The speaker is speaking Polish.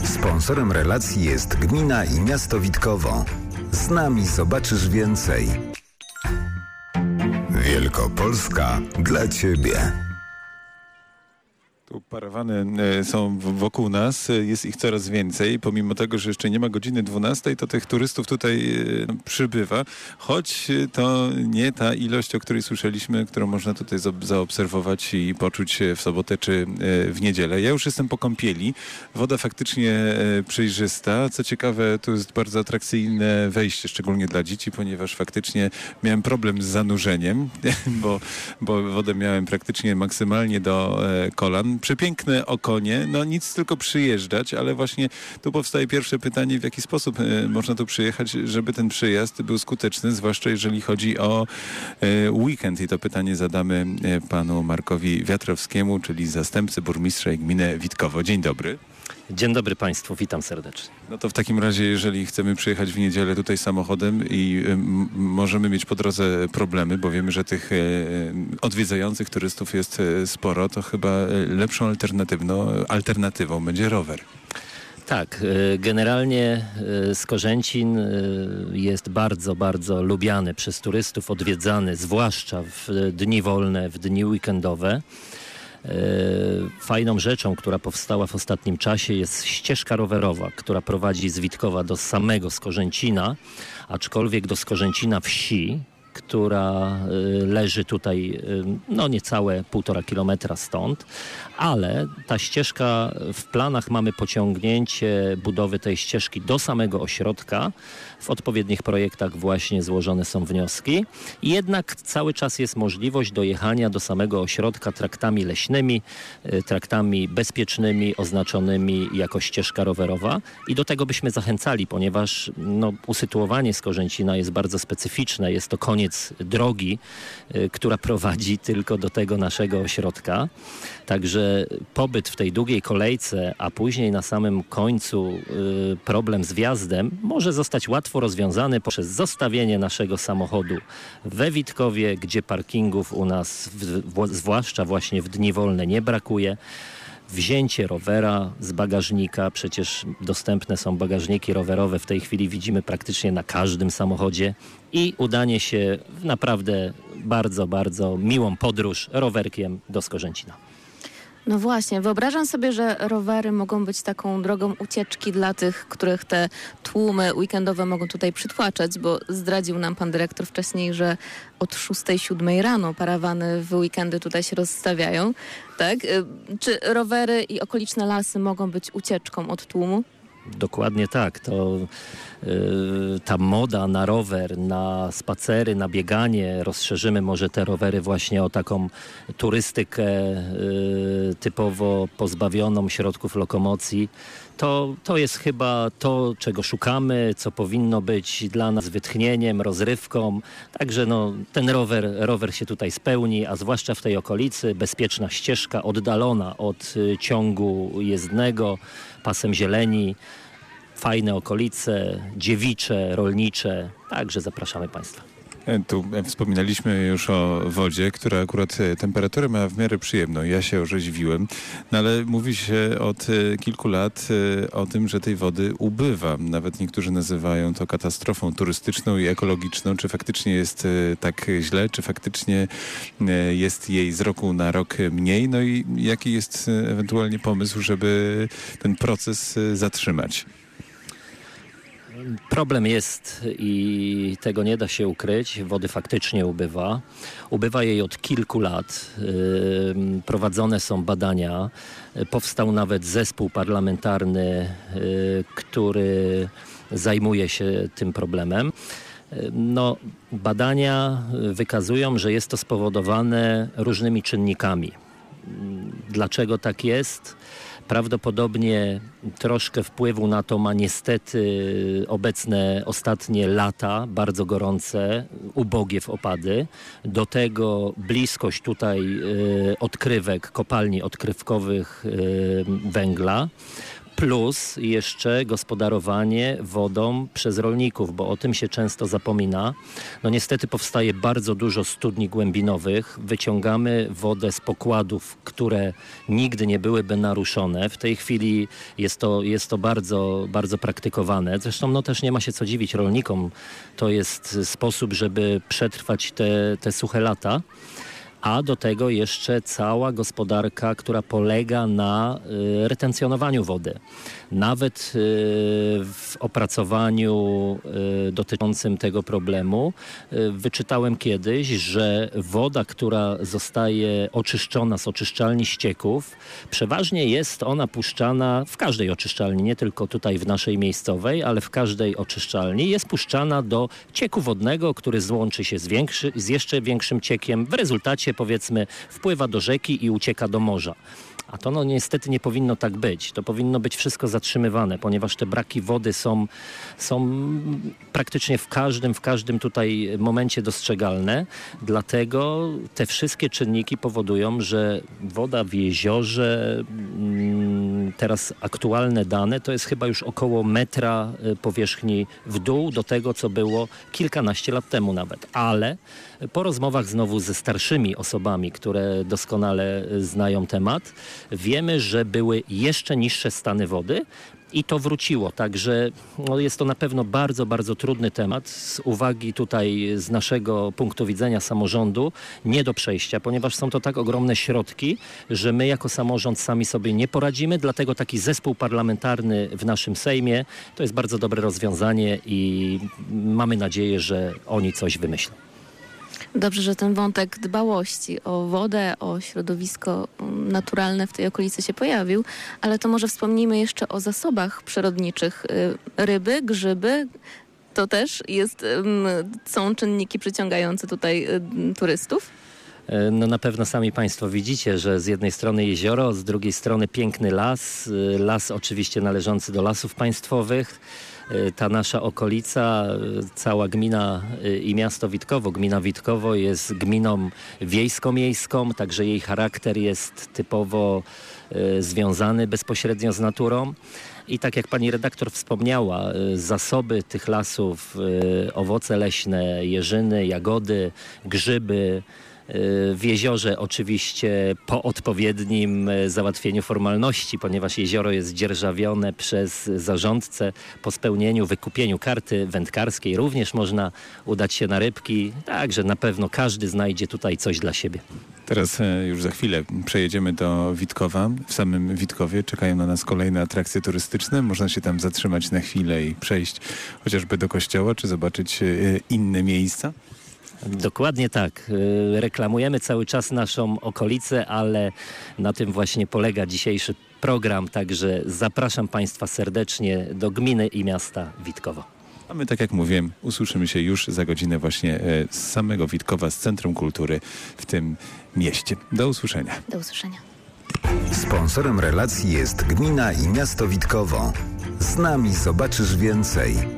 Sponsorem relacji jest gmina i miasto Witkowo. Z nami zobaczysz więcej. Wielkopolska dla Ciebie. Tu parawany są wokół nas, jest ich coraz więcej. Pomimo tego, że jeszcze nie ma godziny 12, to tych turystów tutaj przybywa. Choć to nie ta ilość, o której słyszeliśmy, którą można tutaj zaobserwować i poczuć w sobotę czy w niedzielę. Ja już jestem po kąpieli. Woda faktycznie przejrzysta. Co ciekawe, tu jest bardzo atrakcyjne wejście, szczególnie dla dzieci, ponieważ faktycznie miałem problem z zanurzeniem, bo wodę miałem praktycznie maksymalnie do kolan. Przepiękne okonie, no nic tylko przyjeżdżać, ale właśnie tu powstaje pierwsze pytanie, w jaki sposób można tu przyjechać, żeby ten przyjazd był skuteczny, zwłaszcza jeżeli chodzi o weekend. I to pytanie zadamy panu Markowi Wiatrowskiemu, czyli zastępcy burmistrza gminy Witkowo. Dzień dobry. Dzień dobry Państwu, witam serdecznie. No to w takim razie, jeżeli chcemy przyjechać w niedzielę tutaj samochodem i możemy mieć po drodze problemy, bo wiemy, że tych odwiedzających turystów jest sporo, to chyba lepszą alternatywą będzie rower. Tak, generalnie Skorzęcin jest bardzo, bardzo lubiany przez turystów, odwiedzany, zwłaszcza w dni wolne, w dni weekendowe. Fajną rzeczą, która powstała w ostatnim czasie, jest ścieżka rowerowa, która prowadzi z Witkowa do samego Skorzęcina, aczkolwiek do Skorzęcina wsi, która leży tutaj no niecałe 1,5 kilometra stąd, ale ta ścieżka, w planach mamy pociągnięcie budowy tej ścieżki do samego ośrodka. W odpowiednich projektach właśnie złożone są wnioski. Jednak cały czas jest możliwość dojechania do samego ośrodka traktami leśnymi, traktami bezpiecznymi, oznaczonymi jako ścieżka rowerowa. I do tego byśmy zachęcali, ponieważ usytuowanie Skorzęcina jest bardzo specyficzne. Jest to koniec drogi, która prowadzi tylko do tego naszego ośrodka. Także pobyt w tej długiej kolejce, a później na samym końcu problem z wjazdem może zostać łatwo rozwiązany poprzez zostawienie naszego samochodu we Witkowie, gdzie parkingów u nas, zwłaszcza właśnie w dni wolne, nie brakuje. Wzięcie rowera z bagażnika, przecież dostępne są bagażniki rowerowe, w tej chwili widzimy praktycznie na każdym samochodzie, i udanie się w naprawdę bardzo, bardzo miłą podróż rowerkiem do Skorzęcina. No właśnie, wyobrażam sobie, że rowery mogą być taką drogą ucieczki dla tych, których te tłumy weekendowe mogą tutaj przytłaczać, bo zdradził nam pan dyrektor wcześniej, że od 6-7 rano parawany w weekendy tutaj się rozstawiają, tak? Czy rowery i okoliczne lasy mogą być ucieczką od tłumu? Dokładnie tak. To ta moda na rower, na spacery, na bieganie, rozszerzymy może te rowery właśnie o taką turystykę typowo pozbawioną środków lokomocji. To jest chyba to, czego szukamy, co powinno być dla nas wytchnieniem, rozrywką. Także ten rower się tutaj spełni, a zwłaszcza w tej okolicy bezpieczna ścieżka oddalona od ciągu jezdnego, pasem zieleni, fajne okolice, dziewicze, rolnicze. Także zapraszamy Państwa. Tu wspominaliśmy już o wodzie, która akurat temperaturę ma w miarę przyjemną. Ja się orzeźwiłem, ale mówi się od kilku lat o tym, że tej wody ubywa. Nawet niektórzy nazywają to katastrofą turystyczną i ekologiczną. Czy faktycznie jest tak źle? Czy faktycznie jest jej z roku na rok mniej? No i jaki jest ewentualnie pomysł, żeby ten proces zatrzymać? Problem jest i tego nie da się ukryć. Wody faktycznie ubywa. Ubywa jej od kilku lat. Prowadzone są badania. Powstał nawet zespół parlamentarny, który zajmuje się tym problemem. Badania wykazują, że jest to spowodowane różnymi czynnikami. Dlaczego tak jest? Prawdopodobnie troszkę wpływu na to ma niestety obecne ostatnie lata, bardzo gorące, ubogie w opady. Do tego bliskość tutaj odkrywek, kopalni odkrywkowych węgla. plus jeszcze gospodarowanie wodą przez rolników, bo o tym się często zapomina. No niestety powstaje bardzo dużo studni głębinowych. Wyciągamy wodę z pokładów, które nigdy nie byłyby naruszone. W tej chwili jest to bardzo, bardzo praktykowane. Zresztą no też nie ma się co dziwić rolnikom. To jest sposób, żeby przetrwać te suche lata. A do tego jeszcze cała gospodarka, która polega na retencjonowaniu wody. Nawet w opracowaniu dotyczącym tego problemu wyczytałem kiedyś, że woda, która zostaje oczyszczona z oczyszczalni ścieków, przeważnie jest ona puszczana w każdej oczyszczalni, nie tylko tutaj w naszej miejscowej, ale w każdej oczyszczalni jest puszczana do cieku wodnego, który złączy się z jeszcze większym ciekiem. W rezultacie, powiedzmy, wpływa do rzeki i ucieka do morza. A to no niestety nie powinno tak być. To powinno być wszystko zatrzymywane, ponieważ te braki wody są praktycznie w każdym tutaj momencie dostrzegalne. Dlatego te wszystkie czynniki powodują, że woda w jeziorze, teraz aktualne dane, to jest chyba już około metra powierzchni w dół do tego, co było kilkanaście lat temu nawet. Ale po rozmowach znowu ze starszymi osobami, które doskonale znają temat, wiemy, że były jeszcze niższe stany wody i to wróciło. Także no jest to na pewno bardzo, bardzo trudny temat z uwagi tutaj z naszego punktu widzenia samorządu nie do przejścia, ponieważ są to tak ogromne środki, że my jako samorząd sami sobie nie poradzimy, dlatego taki zespół parlamentarny w naszym Sejmie to jest bardzo dobre rozwiązanie i mamy nadzieję, że oni coś wymyślą. Dobrze, że ten wątek dbałości o wodę, o środowisko naturalne w tej okolicy się pojawił, ale to może wspomnijmy jeszcze o zasobach przyrodniczych. Ryby, grzyby, to też są czynniki przyciągające tutaj turystów? No na pewno sami Państwo widzicie, że z jednej strony jezioro, z drugiej strony piękny las. Las oczywiście należący do Lasów Państwowych. Ta nasza okolica, cała gmina i miasto Witkowo. Gmina Witkowo jest gminą wiejsko-miejską, także jej charakter jest typowo związany bezpośrednio z naturą. I tak jak pani redaktor wspomniała, zasoby tych lasów, owoce leśne, jeżyny, jagody, grzyby, w jeziorze oczywiście po odpowiednim załatwieniu formalności, ponieważ jezioro jest dzierżawione przez zarządcę. Po spełnieniu, wykupieniu karty wędkarskiej również można udać się na rybki. Także na pewno każdy znajdzie tutaj coś dla siebie. Teraz już za chwilę przejedziemy do Witkowa. W samym Witkowie czekają na nas kolejne atrakcje turystyczne. Można się tam zatrzymać na chwilę i przejść chociażby do kościoła, czy zobaczyć inne miejsca. Dokładnie tak. Reklamujemy cały czas naszą okolicę, ale na tym właśnie polega dzisiejszy program. Także zapraszam Państwa serdecznie do gminy i miasta Witkowo. A my, tak jak mówiłem, usłyszymy się już za godzinę właśnie z samego Witkowa, z Centrum Kultury w tym mieście. Do usłyszenia. Do usłyszenia. Sponsorem relacji jest Gmina i Miasto Witkowo. Z nami zobaczysz więcej.